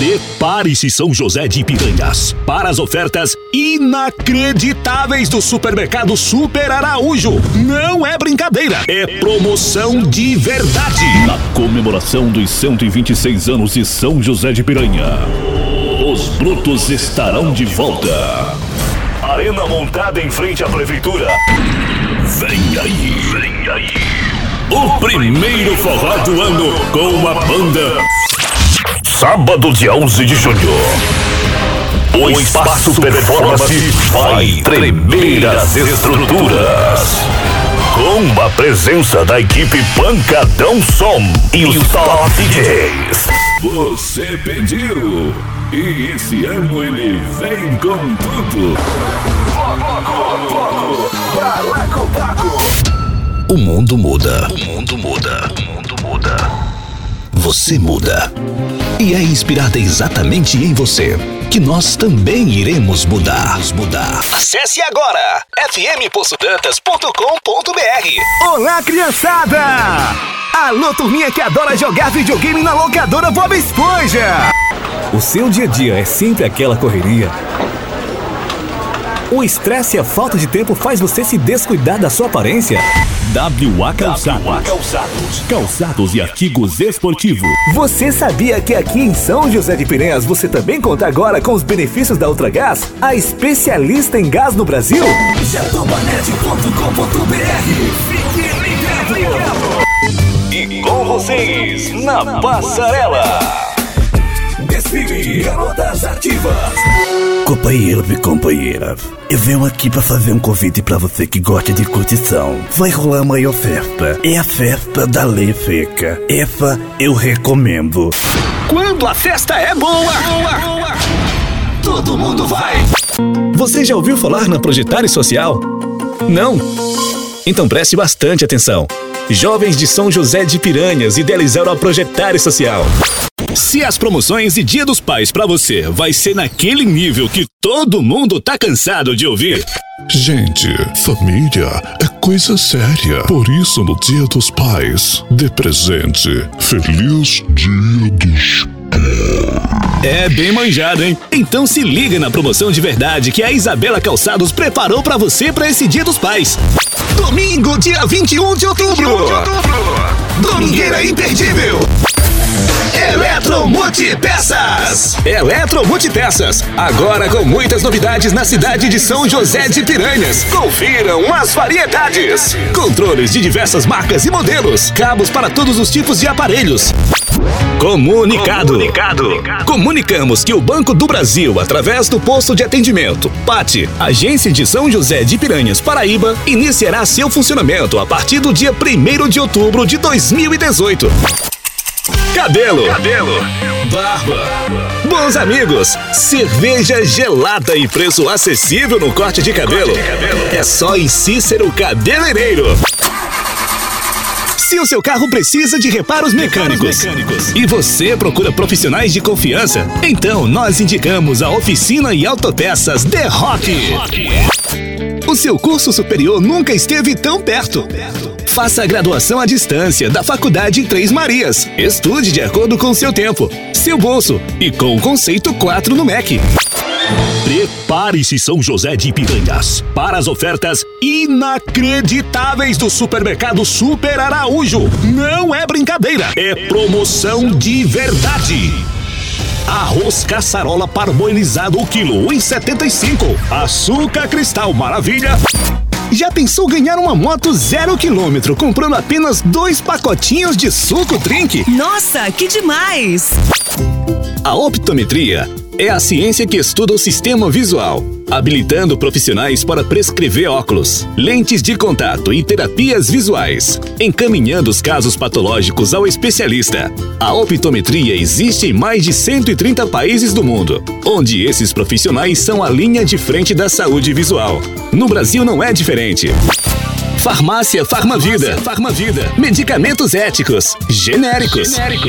Prepare-se, São José de Piranhas, para as ofertas inacreditáveis do Supermercado Super Araújo. Não é brincadeira, é promoção de verdade. Na comemoração dos 126 anos de São José de Piranha, os brutos estarão de volta. Arena montada em frente à prefeitura. Vem aí. O primeiro forró do ano com a banda. Sábado, dia 11 de junho. O Espaço Performance vai tremer as estruturas. Com a presença da equipe Pancadão Som e os Top DJs. Você pediu, e esse ano ele vem com tudo. O mundo muda. Você muda. E é inspirada exatamente em você que nós também iremos mudar. Acesse agora fmpoçodantas.com.br. Olá, criançada! Alô, turminha que adora jogar videogame na locadora Bob Esponja! O seu dia a dia é sempre aquela correria? O estresse e a falta de tempo faz você se descuidar da sua aparência? WA Calçados. Calçados e artigos esportivos. Você sabia que aqui em São José de Piranhas você também conta agora com os benefícios da Ultragás, a especialista em gás no Brasil? Jatobanete.com.br. Fique ligado! E com vocês, na passarela. Desfile Garotas Ativas. Companheiros e companheiras, eu venho aqui para fazer um convite para você que gosta de curtição. Vai rolar uma festa. É a festa da Lei Seca. Essa eu recomendo. Quando a festa é boa, todo mundo vai. Você já ouviu falar na Projetare Social? Não? Então preste bastante atenção. Jovens de São José de Piranhas idealizaram a Projetare Social. Se as promoções e Dia dos Pais pra você vai ser naquele nível que todo mundo tá cansado de ouvir. Gente, família é coisa séria. Por isso, no Dia dos Pais, dê presente. Feliz Dia dos Pais. É bem manjado, hein? Então se liga na promoção de verdade que a Isabela Calçados preparou pra você pra esse Dia dos Pais. Domingo, dia 21 de outubro. Domingueira imperdível. Eletromultipeças, agora com muitas novidades na cidade de São José de Piranhas. Confiram as variedades. Controles de diversas marcas e modelos. Cabos para todos os tipos de aparelhos. Comunicado. Comunicamos que o Banco do Brasil, através do posto de atendimento PAT, agência de São José de Piranhas, Paraíba, iniciará seu funcionamento a partir do dia 1º de outubro de 2018. Cabelo, barba, bons amigos, cerveja gelada e preço acessível no corte de cabelo. É só em Cícero Cabeleireiro. Se o seu carro precisa de reparos mecânicos e você procura profissionais de confiança, então nós indicamos a Oficina e Autopeças The Rock. O seu curso superior nunca esteve tão perto. Faça a graduação à distância da Faculdade Três Marias. Estude de acordo com seu tempo, seu bolso e com o conceito 4 no MEC. Prepare-se, São José de Piranhas, para as ofertas inacreditáveis do Supermercado Super Araújo. Não é brincadeira, é promoção de verdade. Arroz caçarola parboilizado o quilo, 1,75. Açúcar Cristal Maravilha. Já pensou ganhar uma moto 0 km comprando apenas 2 pacotinhos de suco drink? Nossa, que demais! A optometria é a ciência que estuda o sistema visual, habilitando profissionais para prescrever óculos, lentes de contato e terapias visuais, encaminhando os casos patológicos ao especialista. A optometria existe em mais de 130 países do mundo, onde esses profissionais são a linha de frente da saúde visual. No Brasil não é diferente. Farmácia Farmavida. Medicamentos éticos, genéricos,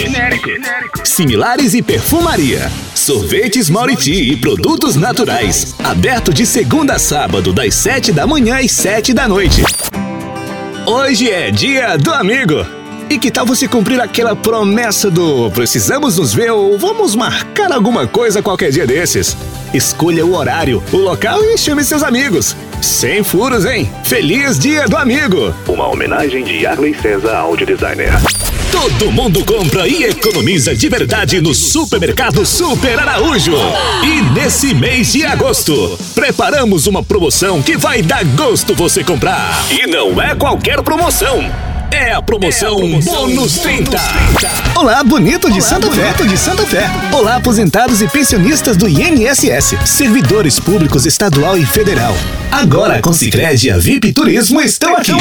similares e perfumaria. Sorvetes Mauriti e produtos naturais. Aberto de segunda a sábado, das 7 da manhã às 7 da noite. Hoje é dia do amigo. E que tal você cumprir aquela promessa do precisamos nos ver ou vamos marcar alguma coisa qualquer dia desses? Escolha o horário, o local e chame seus amigos. Sem furos, hein? Feliz Dia do Amigo! Uma homenagem de Arley César, áudio designer. Todo mundo compra e economiza de verdade no Supermercado Super Araújo. E nesse mês de agosto, preparamos uma promoção que vai dar gosto você comprar. E não é qualquer promoção. É a promoção Bônus 30. Olá, bonito de Santa Fé. Olá, aposentados e pensionistas do INSS, servidores públicos estadual e federal. Agora com Sicredi, a VIP Turismo estão aqui.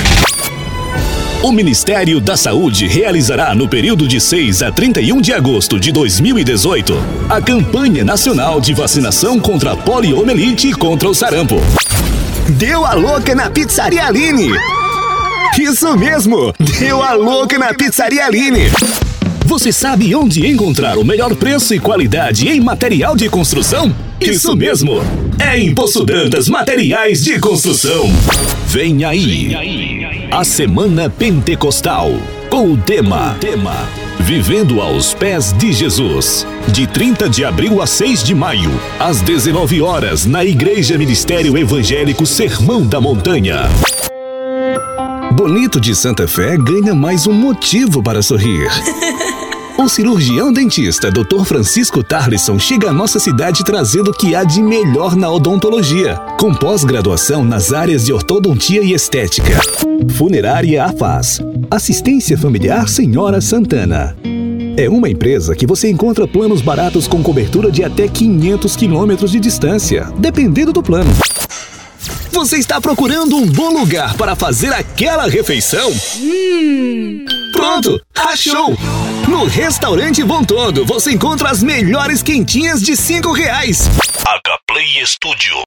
O Ministério da Saúde realizará no período de 6 a 31 de agosto de 2018 a campanha nacional de vacinação contra a poliomielite e contra o sarampo. Deu a louca na Pizzaria Aline! Isso mesmo! Deu a louca na Pizzaria Aline! Você sabe onde encontrar o melhor preço e qualidade em material de construção? Isso mesmo! É em Poço Dantas Materiais de Construção. Vem aí a Semana Pentecostal com o tema Vivendo aos Pés de Jesus. De 30 de abril a 6 de maio, às 19 horas, na Igreja Ministério Evangélico Sermão da Montanha. Bonito de Santa Fé ganha mais um motivo para sorrir. O cirurgião dentista Dr. Francisco Tarlisson chega à nossa cidade trazendo o que há de melhor na odontologia, com pós-graduação nas áreas de ortodontia e estética. Funerária Afaz. Assistência Familiar Senhora Santana. É uma empresa que você encontra planos baratos com cobertura de até 500 quilômetros de distância, dependendo do plano. Você está procurando um bom lugar para fazer aquela refeição? Pronto, achou! No Restaurante Bom Todo, você encontra as melhores quentinhas de R$5. H-Play Studio.